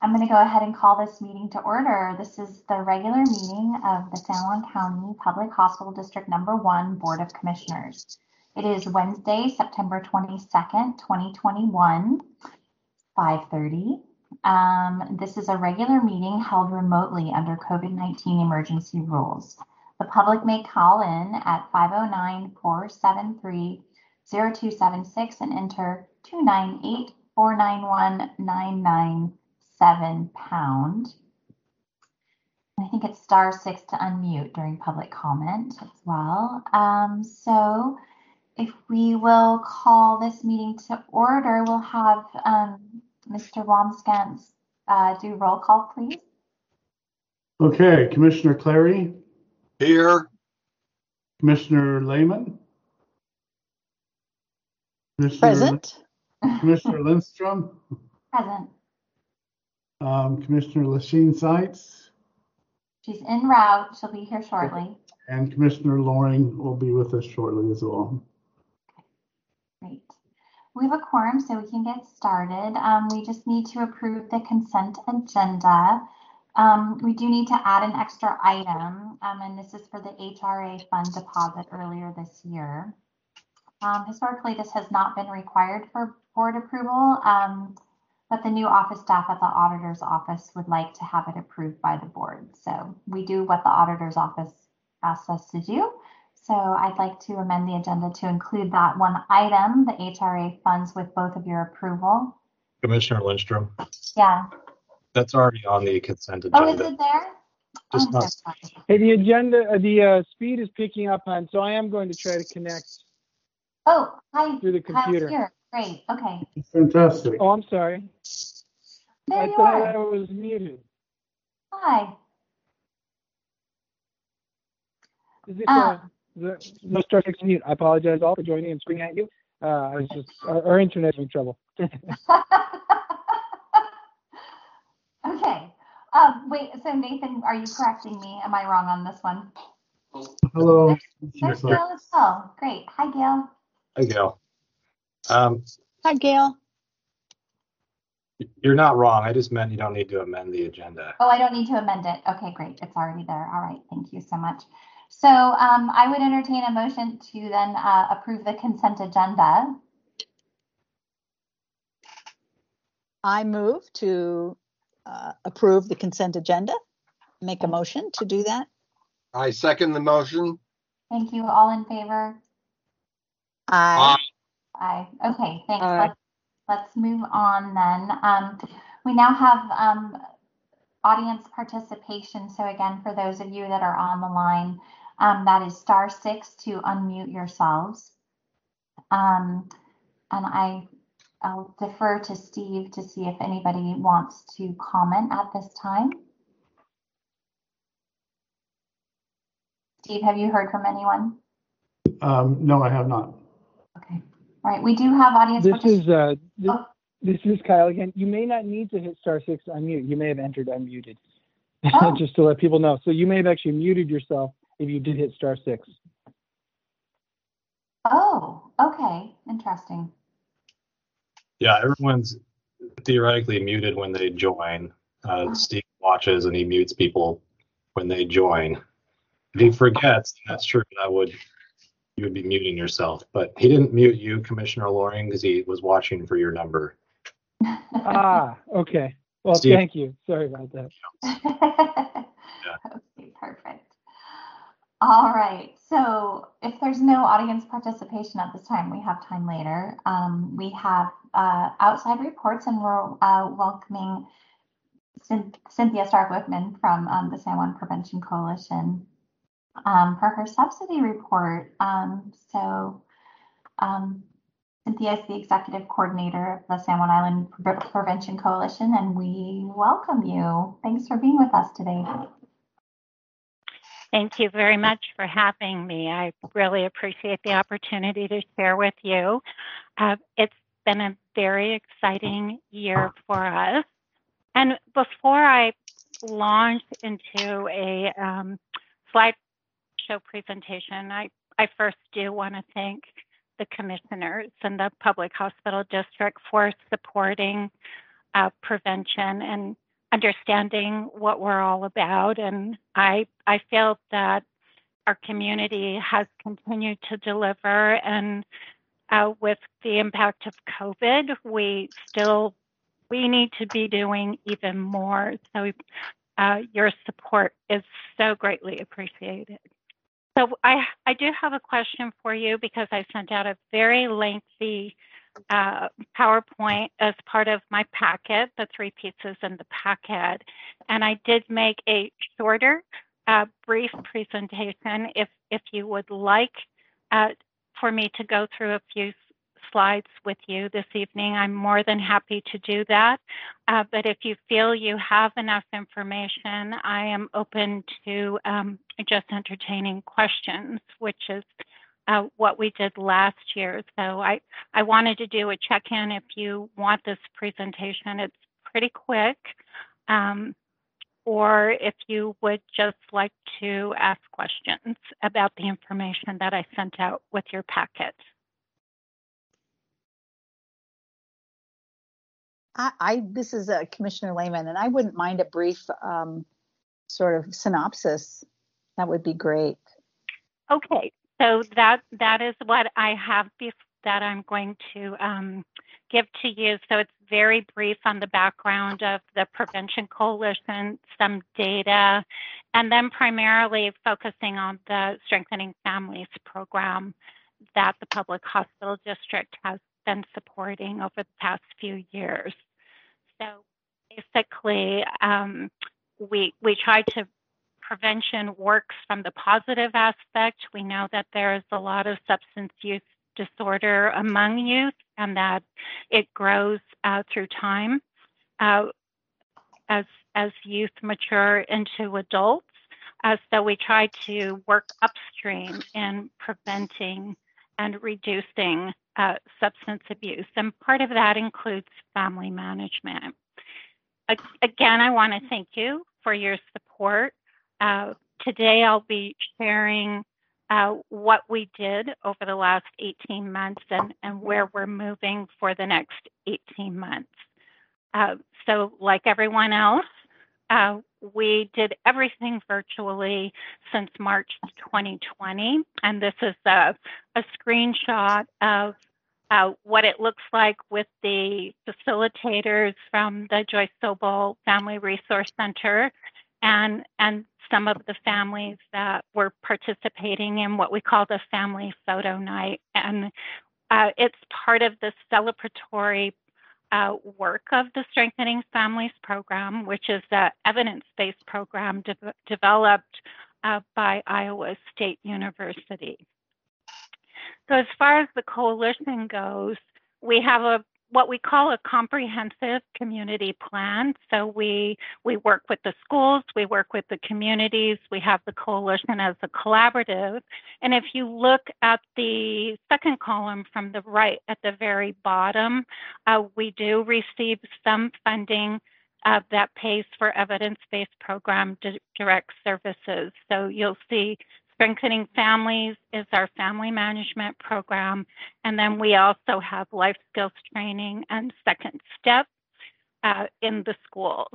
I'm going to go ahead and call this meeting to order. This is the regular meeting of the San Juan County Public Hospital District Number 1 Board of Commissioners. It is Wednesday, September 22nd, 2021, 5:30. This is a regular meeting held remotely under COVID-19 emergency rules. The public may call in at 509-473-0276 and enter 298-491-997#. I think it's *6 to unmute during public comment as well. So if we will call this meeting to order, we'll have Mr. Wambsgans do roll call, please. Okay, Commissioner Clary. Here. Commissioner Lehman. Present. Commissioner Lindstrom. Present. Commissioner Lasheen Seitz. She's en route. She'll be here shortly. And Commissioner Loring will be with us shortly as well. Great. We have a quorum, so we can get started. We just need to approve the consent agenda. We do need to add an extra item, and this is for the HRA fund deposit earlier this year. Historically, this has not been required for board approval, but the new office staff at the auditor's office would like to have it approved by the board. So we do what the auditor's office asks us to do. So I'd like to amend the agenda to include that one item, the HRA funds, with both of your approval. Commissioner Lindstrom. Yeah. That's already on the consent agenda. Oh, is it there? Just not. So sorry. Hey, the agenda, the speed is picking up on, so I am going to try to connect. Oh, hi. Through the computer. Here. Great. Okay. Fantastic. Oh, I'm sorry. There I you thought are. I was muted. Hi. Is it the *6 mute? I apologize all for joining and screaming at you. I was just our internet's in trouble. Okay. Wait. So Nathan, are you correcting me? Am I wrong on this one? Hello. There's Gail as well. Great. Hi, Gail. Hi, Gail. Hi, Gail. You're not wrong. I just meant you don't need to amend the agenda. Oh, I don't need to amend it. Okay, great. It's already there. All right. Thank you so much. So I would entertain a motion to then approve the consent agenda. I move to approve the consent agenda. Make a motion to do that. I second the motion. Thank you. All in favor? Aye. Aye. Okay, thanks. Aye. Let's move on then. We now have audience participation. So again, for those of you that are on the line, that is *6 to unmute yourselves. And I'll defer to Steve to see if anybody wants to comment at this time. Steve, have you heard from anyone? No, I have not. Okay. All right. We do have audience participation. This is Kyle again. You may not need to hit *6 to unmute. You may have entered unmuted. Oh. Just to let people know. So you may have actually muted yourself if you did hit *6. Oh, okay. Interesting. Yeah, everyone's theoretically muted when they join. Steve watches and he mutes people when they join. If he forgets, that's true. You would be muting yourself. But he didn't mute you, Commissioner Loring, because he was watching for your number. Okay. Well, Steve. Thank you. Sorry about that. Yeah. Okay, perfect. All right. So if there's no audience participation at this time, we have time later. We have outside reports, and we're welcoming Cynthia Stark-Wickman from the San Juan Prevention Coalition for her subsidy report. Cynthia is the executive coordinator of the San Juan Island Prevention Coalition, and we welcome you. Thanks for being with us today. Thank you very much for having me. I really appreciate the opportunity to share with you. It's been a very exciting year for us. And before I launch into a slideshow presentation, I first do want to thank the commissioners and the Public Hospital District for supporting prevention and understanding what we're all about. And I feel that our community has continued to deliver. And with the impact of COVID, we need to be doing even more. So your support is so greatly appreciated. So I do have a question for you, because I sent out a very lengthy PowerPoint as part of my packet, the 3 pieces in the packet. And I did make a shorter, brief presentation. If you would like for me to go through a few slides with you this evening, I'm more than happy to do that. But if you feel you have enough information, I am open to just entertaining questions, which is what we did last year. So I wanted to do a check-in. If you want this presentation, it's pretty quick. Or if you would just like to ask questions about the information that I sent out with your packet. This is Commissioner Lehman, and I wouldn't mind a brief sort of synopsis. That would be great. Okay, so that is what I have that I'm going to give to you. So it's very brief on the background of the Prevention Coalition, some data, and then primarily focusing on the Strengthening Families program that the Public Hospital District has been supporting over the past few years. So basically, we try to, prevention works from the positive aspect. We know that there is a lot of substance use disorder among youth, and that it grows through time as youth mature into adults. So we try to work upstream in preventing and reducing substance abuse. And part of that includes family management. Again, I want to thank you for your support. Today, I'll be sharing what we did over the last 18 months and where we're moving for the next 18 months. So like everyone else, we did everything virtually since March 2020. And this is a screenshot of what it looks like with the facilitators from the Joyce Sobel Family Resource Center and some of the families that were participating in what we call the Family Photo Night. And it's part of the celebratory work of the Strengthening Families program, which is an evidence-based program developed by Iowa State University. So as far as the coalition goes, we have what we call a comprehensive community plan. So we work with the schools, we work with the communities, we have the coalition as a collaborative. And if you look at the second column from the right at the very bottom, we do receive some funding that pays for evidence-based program direct services. So you'll see Strengthening Families is our family management program. And then we also have life skills training and second step in the schools.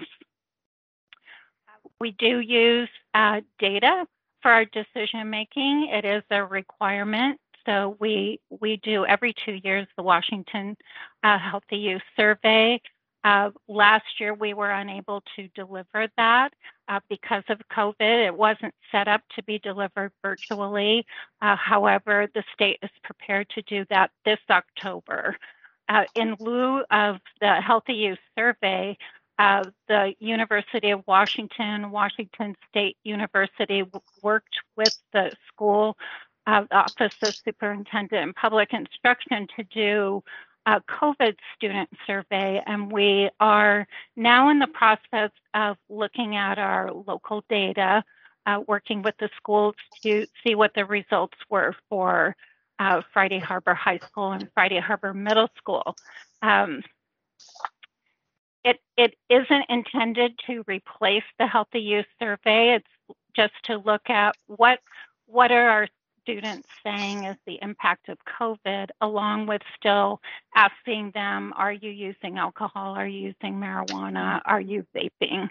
We do use data for our decision making. It is a requirement. So we do every 2 years the Washington Healthy Youth Survey. Last year, we were unable to deliver that because of COVID. It wasn't set up to be delivered virtually. However, the state is prepared to do that this October. In lieu of the Healthy Youth Survey, the University of Washington, Washington State University worked with the school Office of Superintendent and Public Instruction to do a COVID student survey, and we are now in the process of looking at our local data, working with the schools to see what the results were for Friday Harbor High School and Friday Harbor Middle School. It isn't intended to replace the Healthy Youth Survey. It's just to look at what are our students saying is the impact of COVID, along with still asking them, are you using alcohol? Are you using marijuana? Are you vaping?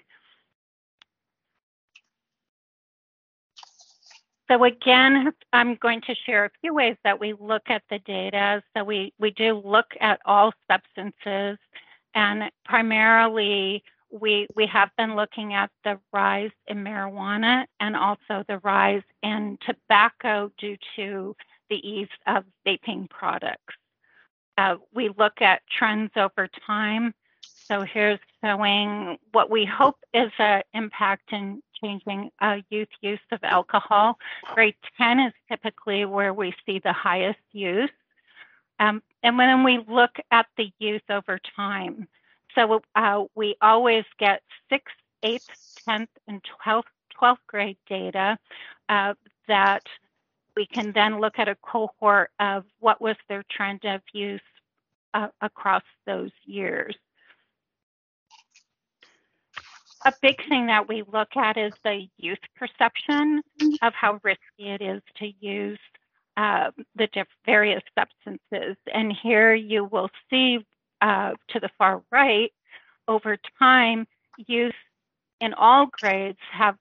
So again, I'm going to share a few ways that we look at the data. So we do look at all substances, and primarily we have been looking at the rise in marijuana and also the rise in tobacco due to the ease of vaping products. We look at trends over time. So here's showing what we hope is an impact in changing youth use of alcohol. Grade 10 is typically where we see the highest use. And when we look at the use over time, so we always get 6th, 8th, 10th, and 12th grade data that we can then look at a cohort of what was their trend of use across those years. A big thing that we look at is the youth perception of how risky it is to use the various substances. And here you will see to the far right, over time, youth in all grades have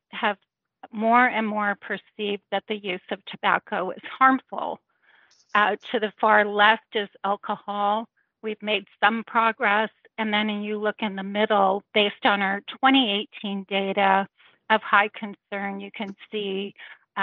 more and more perceived that the use of tobacco is harmful. To the far left is alcohol. We've made some progress. And then you look in the middle, based on our 2018 data of high concern, you can see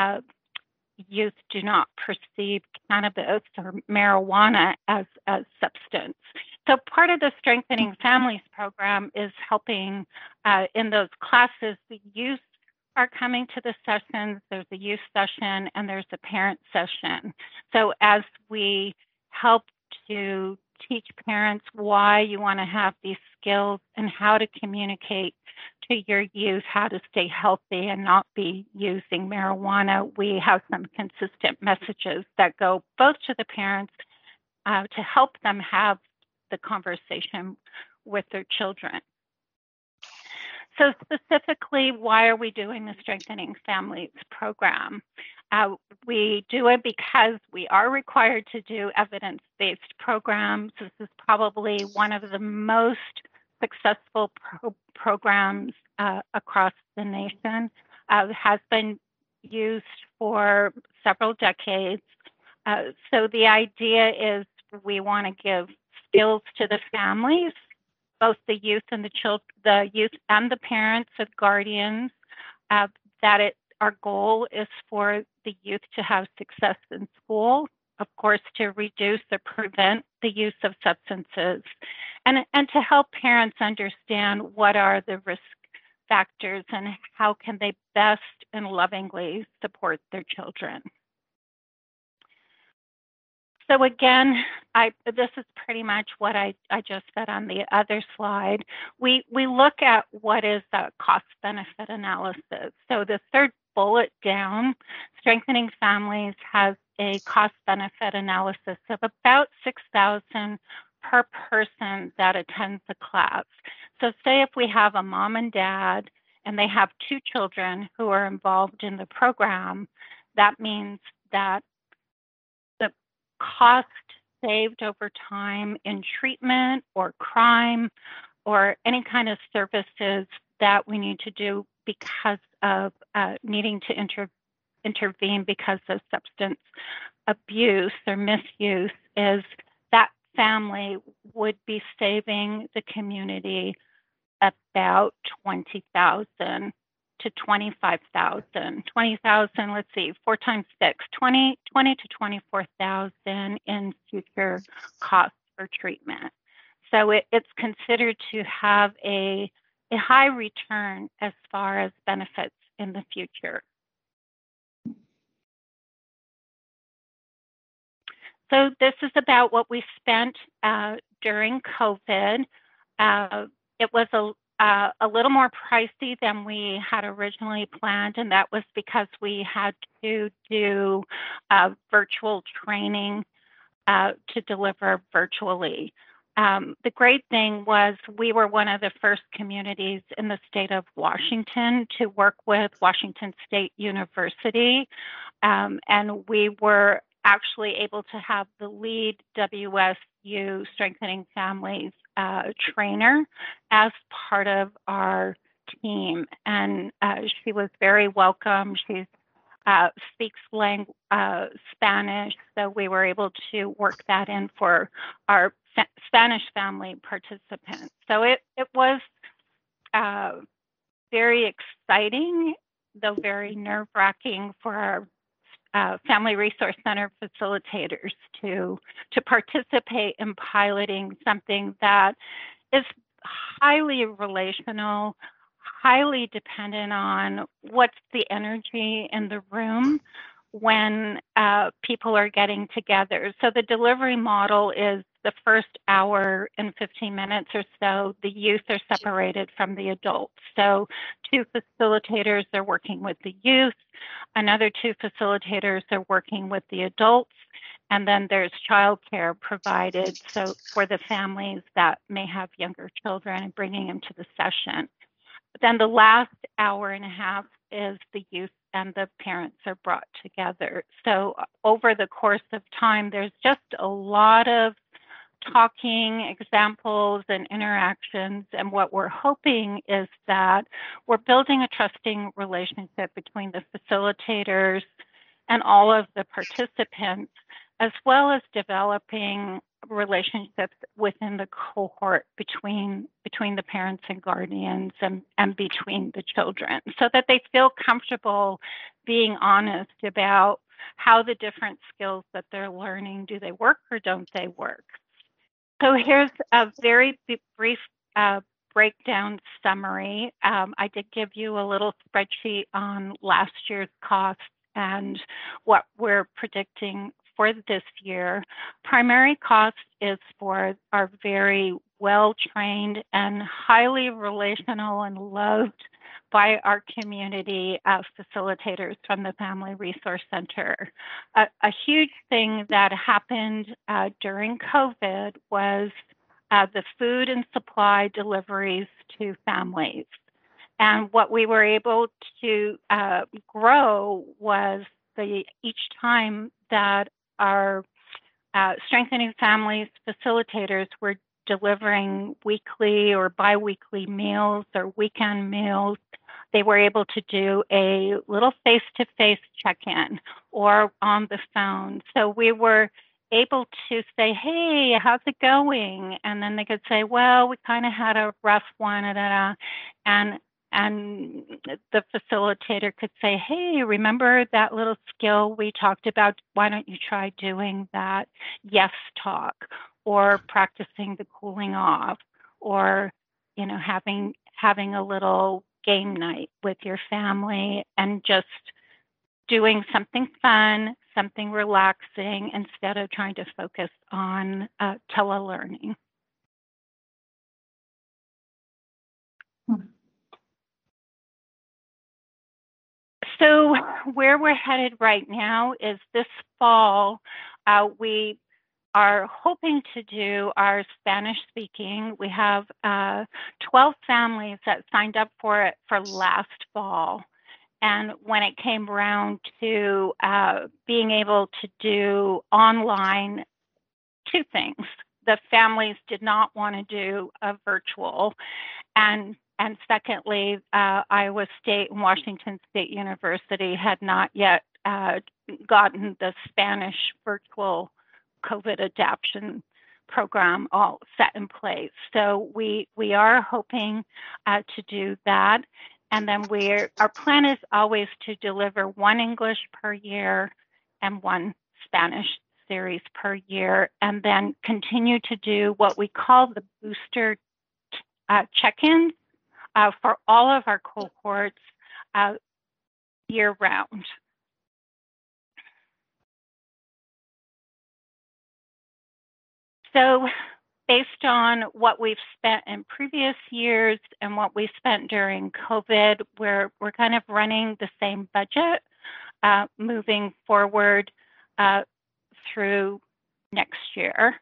youth do not perceive cannabis or marijuana as a substance. So part of the Strengthening Families program is helping in those classes. The youth are coming to the sessions. There's a youth session and there's a parent session. So as we help to teach parents why you want to have these skills and how to communicate to your youth how to stay healthy and not be using marijuana, we have some consistent messages that go both to the parents to help them have the conversation with their children. So specifically, why are we doing the Strengthening Families program? We do it because we are required to do evidence-based programs. This is probably one of the most successful programs across the nation. Has been used for several decades. So the idea is we want to give skills to the families, both the youth and the youth and the parents and guardians, our goal is for the youth to have success in school, of course, to reduce or prevent the use of substances, and to help parents understand what are the risk factors and how can they best and lovingly support their children. So again, this is pretty much what I just said on the other slide. We look at what is a cost-benefit analysis. So the third bullet down, Strengthening Families has a cost-benefit analysis of about $6,000 per person that attends the class. So say if we have a mom and dad and they have 2 children who are involved in the program, that means that the cost saved over time in treatment or crime or any kind of services that we need to do because of needing to intervene because of substance abuse or misuse is that family would be saving the community about $20,000 to $25,000. 20,000, let's see, 4 times 6, 20 to 24,000 in future costs for treatment. So it's considered to have a high return as far as benefits in the future. So this is about what we spent during COVID. It was a little more pricey than we had originally planned, and that was because we had to do virtual training to deliver virtually. The great thing was we were one of the first communities in the state of Washington to work with Washington State University and we were actually able to have the lead WSU Strengthening Families trainer as part of our team. And she was very welcome. She speaks Spanish, so we were able to work that in for our Spanish family participants. So it was very exciting, though very nerve-wracking for our Family Resource Center facilitators to participate in piloting something that is highly relational, highly dependent on what's the energy in the room when people are getting together. So the delivery model is the first hour and 15 minutes or so, the youth are separated from the adults. So 2 facilitators are working with the youth, another 2 facilitators are working with the adults, and then there's childcare provided so for the families that may have younger children and bringing them to the session. But then the last hour and a half is the youth and the parents are brought together. So over the course of time, there's just a lot of talking, examples, and interactions. And what we're hoping is that we're building a trusting relationship between the facilitators and all of the participants, as well as developing relationships within the cohort between the parents and guardians and between the children, so that they feel comfortable being honest about how the different skills that they're learning, do they work or don't they work? So here's a very brief breakdown summary. I did give you a little spreadsheet on last year's costs and what we're predicting for this year. Primary cost is for our very well-trained and highly relational and loved by our community facilitators from the Family Resource Center. A huge thing that happened during COVID was the food and supply deliveries to families. And what we were able to grow was each time that our Strengthening Families facilitators were delivering weekly or biweekly meals or weekend meals, they were able to do a little face-to-face check-in or on the phone. So we were able to say, hey, how's it going? And then they could say, well, we kind of had a rough one, and the facilitator could say, hey, remember that little skill we talked about? Why don't you try doing that yes talk, or practicing the cooling off, or having a little game night with your family and just doing something fun, something relaxing, instead of trying to focus on telelearning. So where we're headed right now is this fall, we are hoping to do our Spanish speaking. We have 12 families that signed up for it for last fall. And when it came around to being able to do online, 2 things. The families did not want to do a virtual. And secondly, Iowa State and Washington State University had not yet gotten the Spanish virtual COVID adaptation program all set in place. So we are hoping to do that. And then our plan is always to deliver 1 English per year and 1 Spanish series per year, and then continue to do what we call the booster check-ins for all of our cohorts year-round. So based on what we've spent in previous years and what we spent during COVID, we're kind of running the same budget moving forward through next year.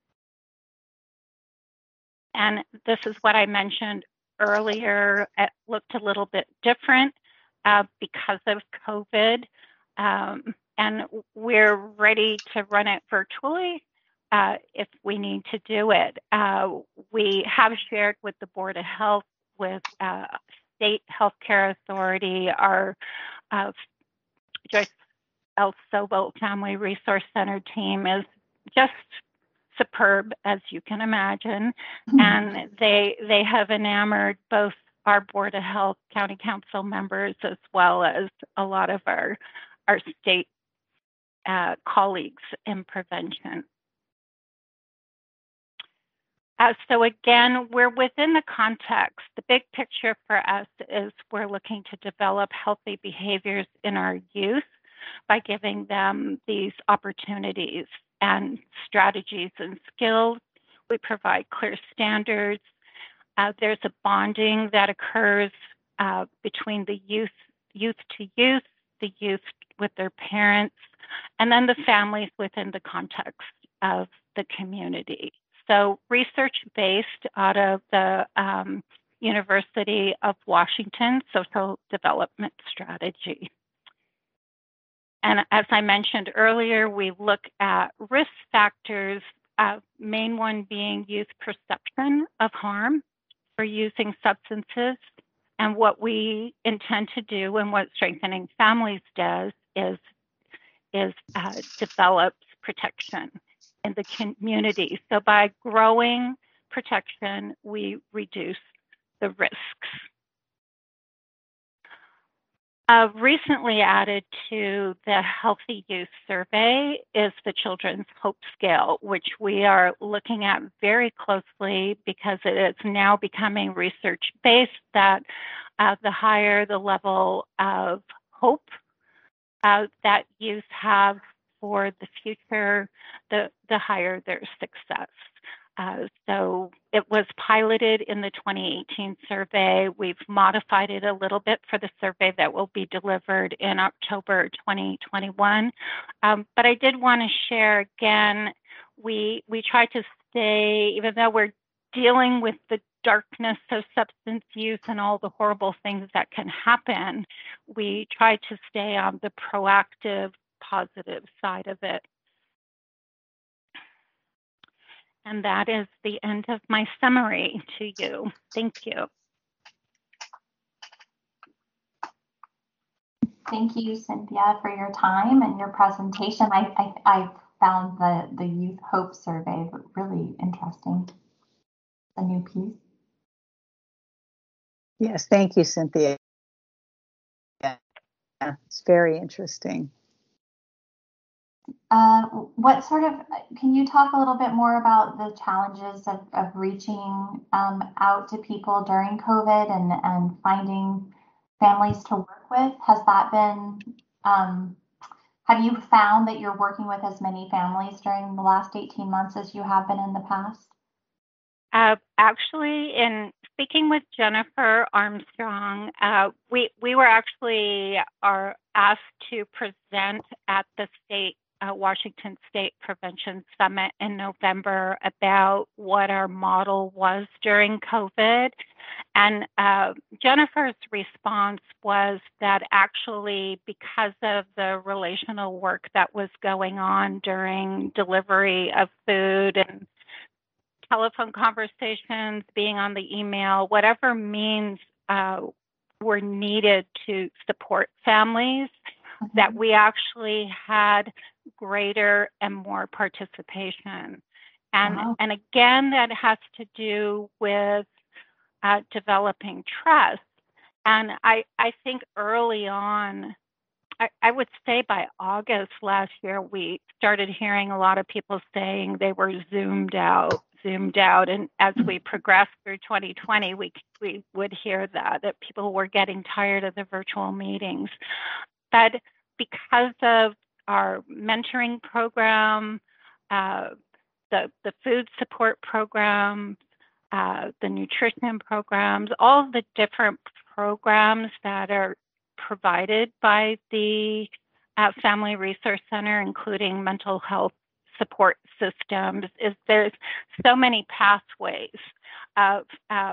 And this is what I mentioned earlier. It looked a little bit different because of COVID. and we're ready to run it virtually if we need to do it. We have shared with the Board of Health, with State Healthcare Authority, our Joyce El Sobo Family Resource Center team is just superb, as you can imagine, and they have enamored both our Board of Health County Council members as well as a lot of our state colleagues in prevention. So again, we're within the context. The big picture for us is we're looking to develop healthy behaviors in our youth by giving them these opportunities and strategies and skills. We provide clear standards. There's a bonding that occurs between the youth to youth, the youth with their parents, and then the families within the context of the community. So research-based out of the University of Washington Social Development Strategy. And as I mentioned earlier, we look at risk factors, main one being youth perception of harm for using substances. And what we intend to do and what Strengthening Families does is develops protection in the community. So by growing protection, we reduce the risks. Recently added to the Healthy Youth Survey is the Children's Hope Scale, which we are looking at very closely because it is now becoming research-based that the higher the level of hope that youth have for the future, the higher their success. So it was piloted in the 2018 survey. We've modified it a little bit for the survey that will be delivered in October 2021. But I did want to share again, we try to stay, even though we're dealing with the darkness of substance use and all the horrible things that can happen, we try to stay on the proactive, positive side of it. And that is the end of my summary to you. Thank you. Thank you, Cynthia, for your time and your presentation. I found the Youth Hope Survey really interesting. A new piece. Yes, thank you, Cynthia. Yeah, it's very interesting. Can you talk a little bit more about the challenges of reaching out to people during COVID and finding families to work with? Has that been, have you found that you're working with as many families during the last 18 months as you have been in the past? Actually, in speaking with Jennifer Armstrong, we were actually asked to present at the Washington State Prevention Summit in November about what our model was during COVID. And Jennifer's response was that actually, because of the relational work that was going on during delivery of food and telephone conversations, being on the email, whatever means were needed to support families, that we actually had greater and more participation. And again, that has to do with developing trust. And I think early on, I would say by August last year, we started hearing a lot of people saying they were zoomed out. And as we progressed through 2020, we would hear that people were getting tired of the virtual meetings. But because of our mentoring program, the food support program, the nutrition programs, all of the different programs that are provided by the Family Resource Center, including mental health support systems, there's so many pathways of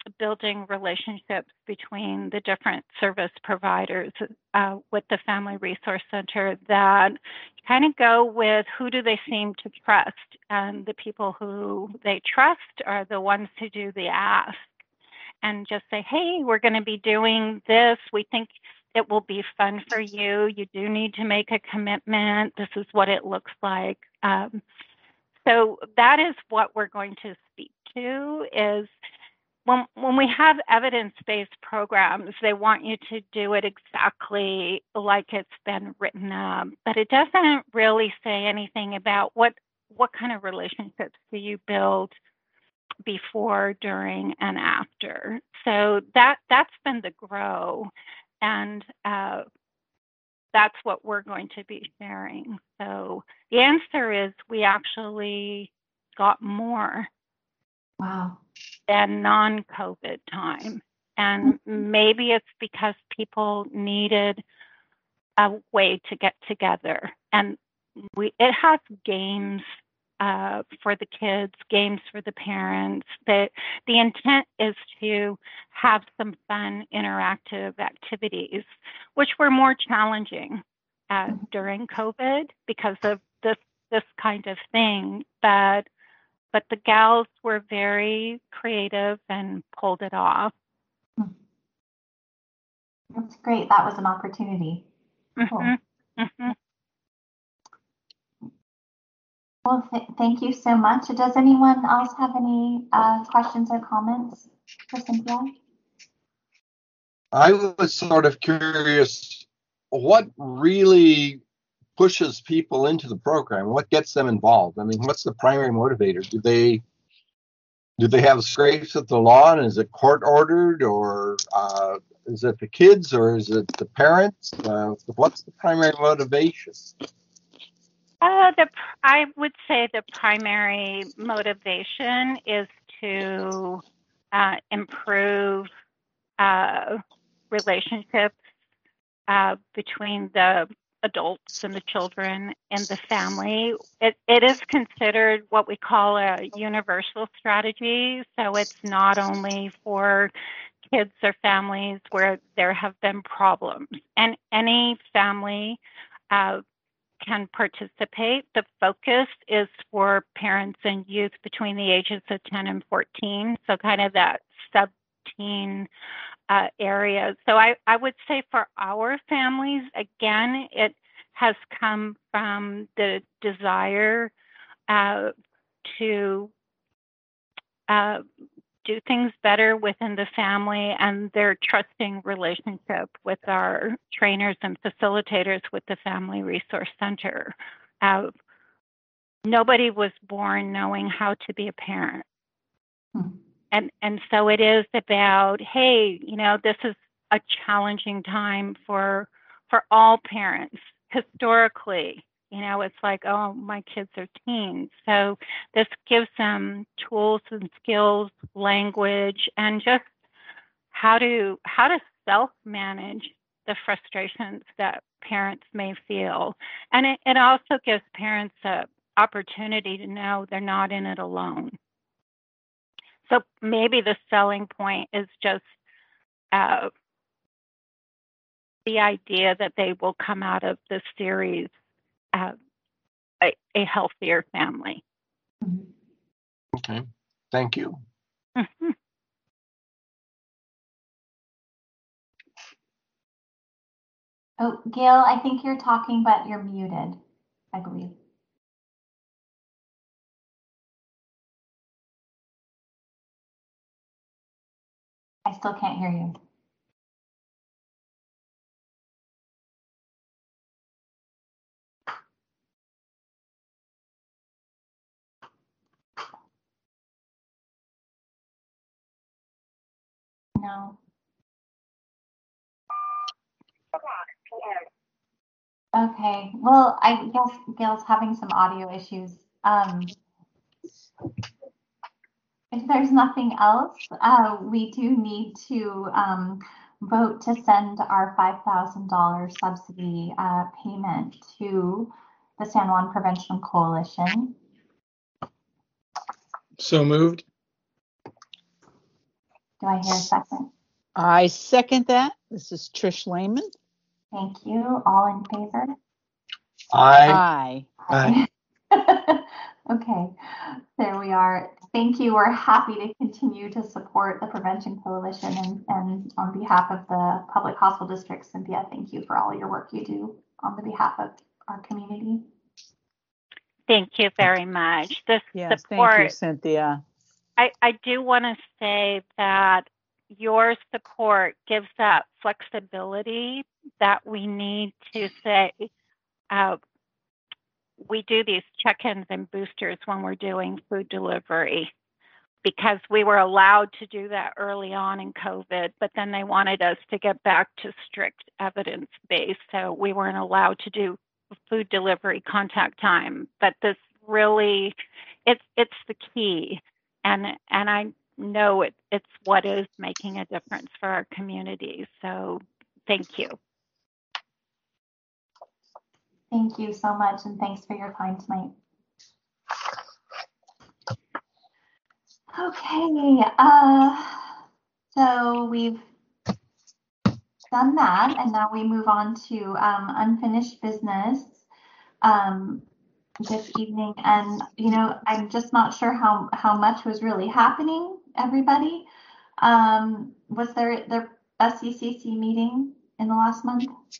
building relationships between the different service providers with the Family Resource Center that kind of go with who do they seem to trust. And the people who they trust are the ones who do the ask and just say, hey, we're going to be doing this. We think it will be fun for you. You do need to make a commitment. This is what it looks like. So that is what we're going to speak to is when we have evidence-based programs, they want you to do it exactly like it's been written up, but it doesn't really say anything about what kind of relationships do you build before, during, and after. So that's been the grow, and that's what we're going to be sharing. So the answer is we actually got more. Wow. Than non-COVID time. And maybe it's because people needed a way to get together. And it has games for the kids, games for the parents. The intent is to have some fun, interactive activities, which were more challenging during COVID because of this kind of thing. But the gals were very creative and pulled it off. That's great. That was an opportunity. Cool. Mm-hmm. Mm-hmm. Well, thank you so much. Does anyone else have any questions or comments for Cynthia? I was sort of curious, what really pushes people into the program? What gets them involved? I mean, what's the primary motivator? Do they have scrapes at the law, and is it court ordered, or is it the kids, or is it the parents? What's the primary motivation? I would say the primary motivation is to improve relationships between the adults and the children and the family. It is considered what we call a universal strategy. So it's not only for kids or families where there have been problems. And any family can participate. The focus is for parents and youth between the ages of 10 and 14. So kind of that sub-teen area. So I would say for our families, again, it has come from the desire to do things better within the family and their trusting relationship with our trainers and facilitators with the Family Resource Center. Nobody was born knowing how to be a parent. And so it is about, hey, this is a challenging time for all parents. Historically, it's like, oh, my kids are teens. So this gives them tools and skills, language, and just how to self-manage the frustrations that parents may feel. And it also gives parents an opportunity to know they're not in it alone. So maybe the selling point is just the idea that they will come out of this series a healthier family. Okay, thank you. Mm-hmm. Oh, Gail, I think you're talking, but you're muted, I believe. I still can't hear you. No. Okay. Well, I guess Gail's having some audio issues. If there's nothing else, we do need to vote to send our $5,000 subsidy payment to the San Juan Prevention Coalition. So moved. Do I hear a second? I second that. This is Trish Lehman. Thank you. All in favor? I Aye. Okay, there we are. Thank you. We're happy to continue to support the Prevention Coalition, and on behalf of the Public Hospital District, Cynthia, thank you for all your work you do on the behalf of our community. Thank you very much. This Yes, support, thank you, Cynthia. I do want to say that your support gives that flexibility that we need to say, we do these check-ins and boosters when we're doing food delivery, because we were allowed to do that early on in COVID, but then they wanted us to get back to strict evidence-based, so we weren't allowed to do food delivery contact time. But this really, it's the key, and I know it's what is making a difference for our community. So thank you. Thank you so much, and thanks for your time tonight. Okay, so we've done that, and now we move on to unfinished business this evening. And I'm just not sure how much was really happening. Everybody, was there the SCCC meeting in the last month?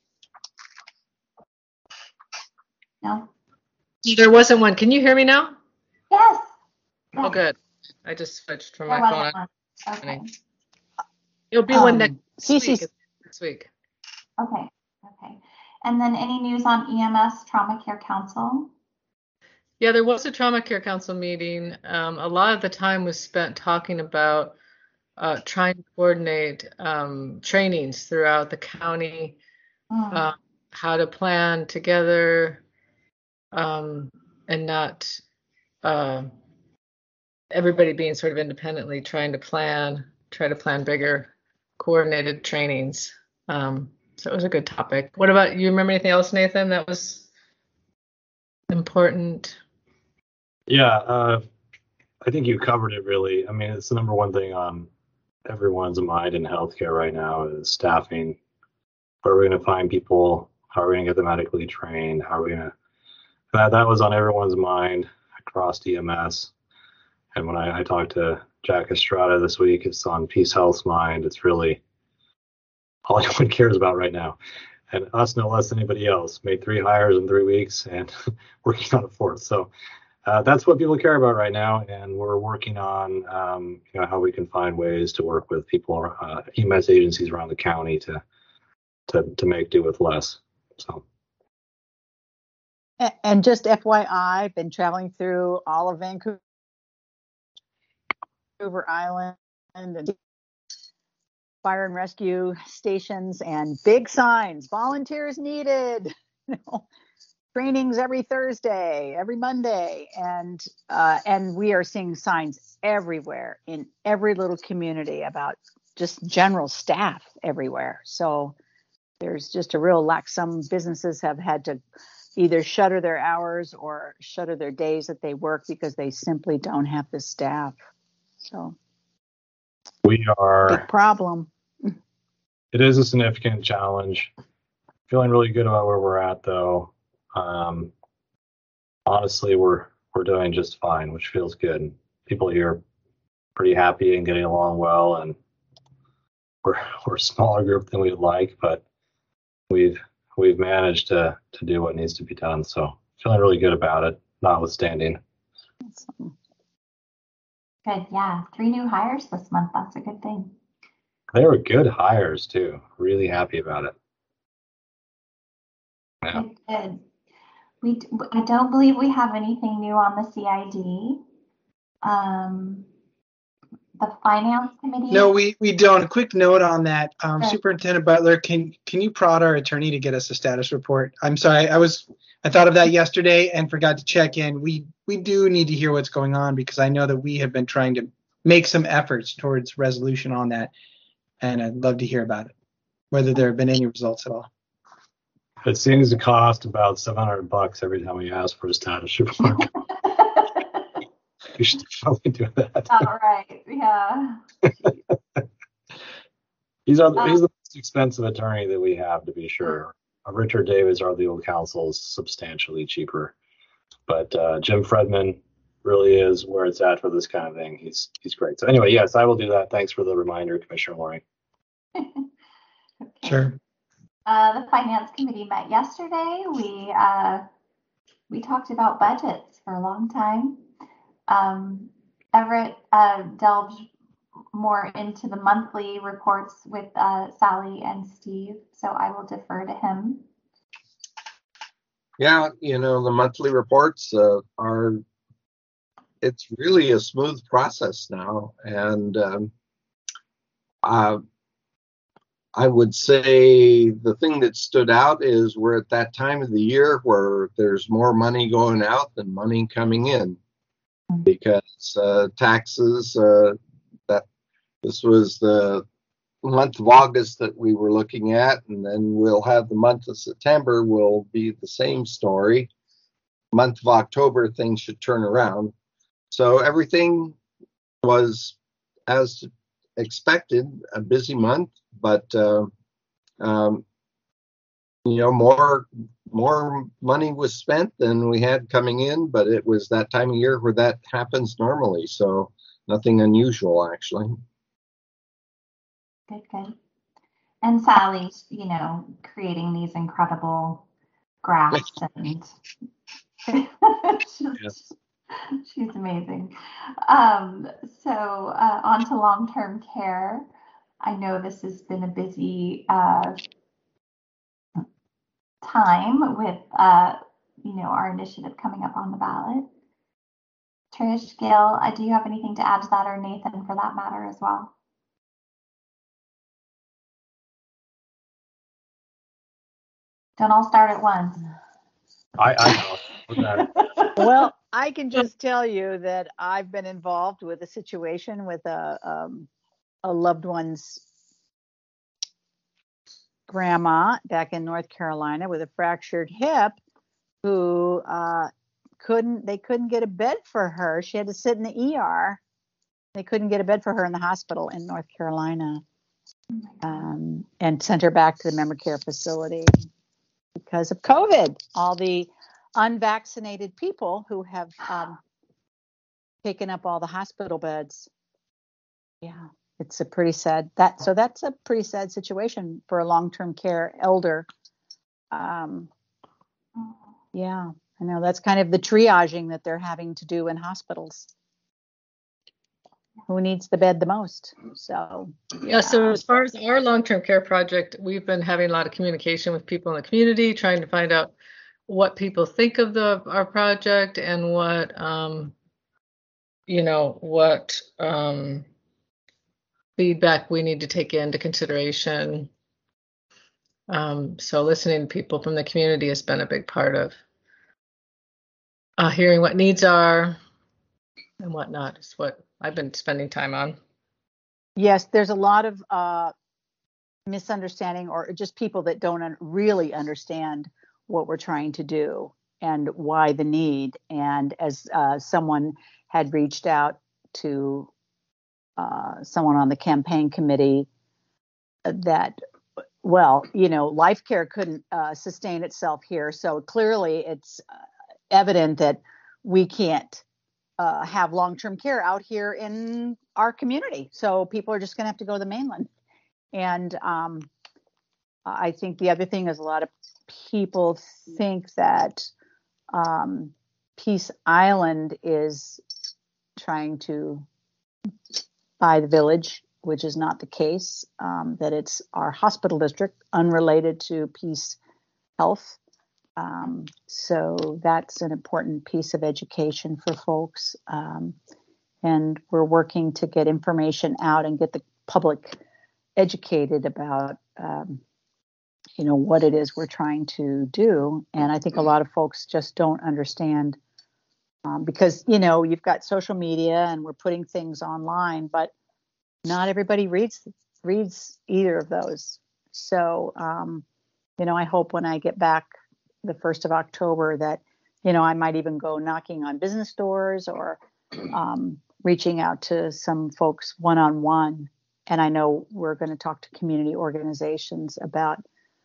No. There wasn't one. Can you hear me now? Yes. Oh, good. I just switched from There my wasn't phone. one. Okay. It'll be one next CC week. This week. Okay. And then any news on EMS Trauma Care Council? Yeah, there was a Trauma Care Council meeting. A lot of the time was spent talking about trying to coordinate trainings throughout the county, how to plan together, and not everybody being sort of independently try to plan bigger coordinated trainings. So it was a good topic. What about you? Remember anything else, Nathan, that was important? Yeah, I think you covered it really. I mean, it's the number one thing on everyone's mind in healthcare right now is staffing. Where are we going to find people? How are we going to get them medically trained? How are we going to? That was on everyone's mind across EMS. And when I talked to Jack Estrada this week, it's on Peace Health's mind. It's really all anyone cares about right now. And us, no less than anybody else, made 3 hires in 3 weeks and working on a 4th. So that's what people care about right now. And we're working on how we can find ways to work with people, EMS agencies around the county to make do with less. So. And just FYI, I've been traveling through all of Vancouver Island and fire and rescue stations, and big signs, volunteers needed, trainings every Thursday, every Monday. And we are seeing signs everywhere in every little community about just general staff everywhere. So there's just a real lack. Some businesses have had to either shutter their hours or shutter their days that they work because they simply don't have the staff. So we are big problem. It is a significant challenge. Feeling really good about where we're at, though. Honestly, we're doing just fine, which feels good. People here are pretty happy and getting along well, and we're a smaller group than we'd like, but we've managed to do what needs to be done. So feeling really good about it, notwithstanding. Awesome. Good, yeah. 3 new hires this month. That's a good thing. They were good hires too. Really happy about it. Yeah. Good. I don't believe we have anything new on the CID. The finance committee. No, we don't. A quick note on that. Sure. Superintendent Butler, can you prod our attorney to get us a status report? I'm sorry, I thought of that yesterday and forgot to check in. We do need to hear what's going on, because I know that we have been trying to make some efforts towards resolution on that, and I'd love to hear about it, whether there have been any results at all. It seems to cost about $700 every time we ask for a status report. We should probably do that. All right, yeah. He's the most expensive attorney that we have, to be sure. Richard Davis, our legal counsel, is substantially cheaper. But Jim Fredman really is where it's at for this kind of thing. He's great. So anyway, yes, I will do that. Thanks for the reminder, Commissioner Loring. Okay. Sure. The Finance Committee met yesterday. We talked about budgets for a long time. Everett delved more into the monthly reports with Sally and Steve, so I will defer to him. Yeah, the monthly reports it's really a smooth process now. And I would say the thing that stood out is we're at that time of the year where there's more money going out than money coming in, because taxes, that this was the month of August that we were looking at, and then we'll have the month of September will be the same story. Month of October, things should turn around. So everything was as expected, a busy month, but more money was spent than we had coming in, but it was that time of year where that happens normally, so nothing unusual actually. Good. And Sally's, creating these incredible graphs and she's amazing. So on to long-term care. I know this has been a busy time with our initiative coming up on the ballot. Trish, Gail, do you have anything to add to that, or Nathan for that matter as well? Don't all start at once. I know. Well, I can just tell you that I've been involved with a situation with a loved one's grandma back in North Carolina with a fractured hip, who couldn't get a bed for her. She had to sit in the ER. They couldn't get a bed for her in the hospital in North Carolina, and sent her back to the memory care facility because of COVID. All the unvaccinated people who have taken up all the hospital beds. Yeah, it's a pretty sad that's a pretty sad situation for a long-term care elder. Yeah, I know that's kind of the triaging that they're having to do in hospitals. Who needs the bed the most? So yeah. So as far as our long-term care project, we've been having a lot of communication with people in the community, trying to find out what people think of our project and what feedback we need to take into consideration. So listening to people from the community has been a big part of hearing what needs are and whatnot is what I've been spending time on. Yes, there's a lot of misunderstanding, or just people that don't really understand what we're trying to do and why the need. And as someone had reached out to someone on the campaign committee that, Life Care couldn't sustain itself here. So clearly it's evident that we can't have long-term care out here in our community. So people are just going to have to go to the mainland. And I think the other thing is a lot of people think that Peace Island is trying to buy the village, which is not the case, that it's our hospital district unrelated to Peace Health. So that's an important piece of education for folks. And we're working to get information out and get the public educated about, what it is we're trying to do. And I think a lot of folks just don't understand because, you've got social media and we're putting things online, but not everybody reads either of those. So, I hope when I get back the 1st of October that, I might even go knocking on business doors or reaching out to some folks one-on-one and I know we're going to talk to community organizations about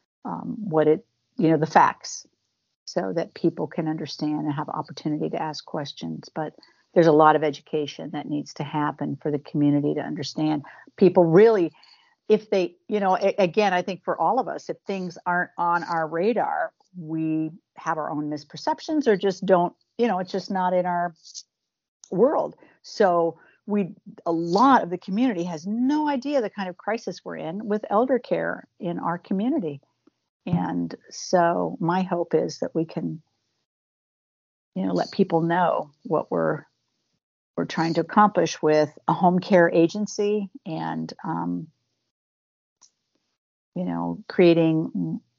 the facts, so that people can understand and have opportunity to ask questions. But there's a lot of education that needs to happen for the community to understand. People really, if they, again, I think for all of us, if things aren't on our radar, we have our own misperceptions or just don't, it's just not in our world. So a lot of the community has no idea the kind of crisis we're in with elder care in our community. And so my hope is that we can, let people know what we're trying to accomplish with a home care agency and, creating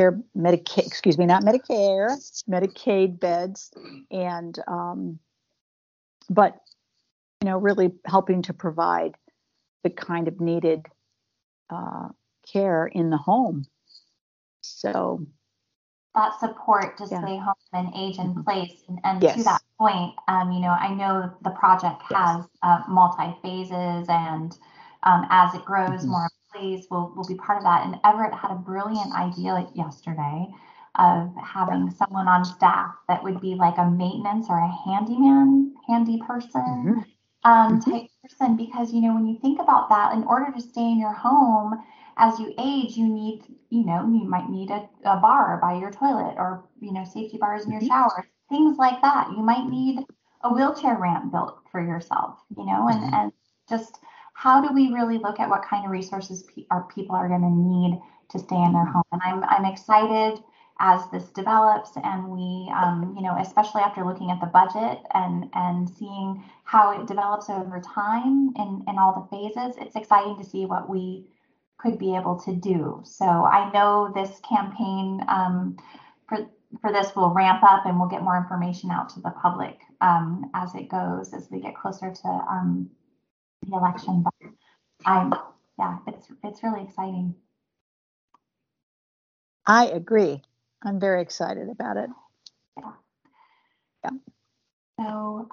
Medicaid beds, and, but, really helping to provide the kind of needed care in the home. So that support to stay home and age in place. And to that point, I know the project has multi-phases, and as it grows, more employees will be part of that. And Everett had a brilliant idea yesterday of having someone on staff that would be like a maintenance or a handy person type person, because, when you think about that, in order to stay in your home as you age, you need, you might need a bar by your toilet, or, safety bars in your shower, things like that. You might need a wheelchair ramp built for yourself, and just how do we really look at what kind of resources people are going to need to stay in their home? And I'm excited as this develops, and we, especially after looking at the budget and seeing how it develops over time in all the phases, it's exciting to see what we could be able to do. So I know this campaign for this will ramp up, and we'll get more information out to the public as it goes, as we get closer to the election. But it's really exciting. I agree. I'm very excited about it. Yeah. So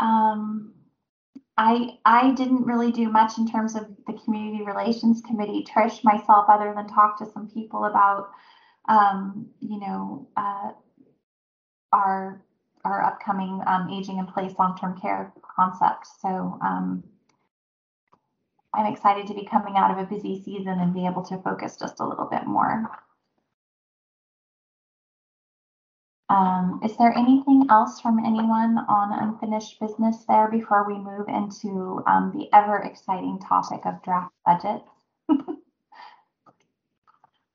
I didn't really do much in terms of the Community Relations Committee, Trish, myself, other than talk to some people about, our upcoming aging in place long-term care concept. So I'm excited to be coming out of a busy season and be able to focus just a little bit more. Is there anything else from anyone on unfinished business there before we move into the ever exciting topic of draft budgets?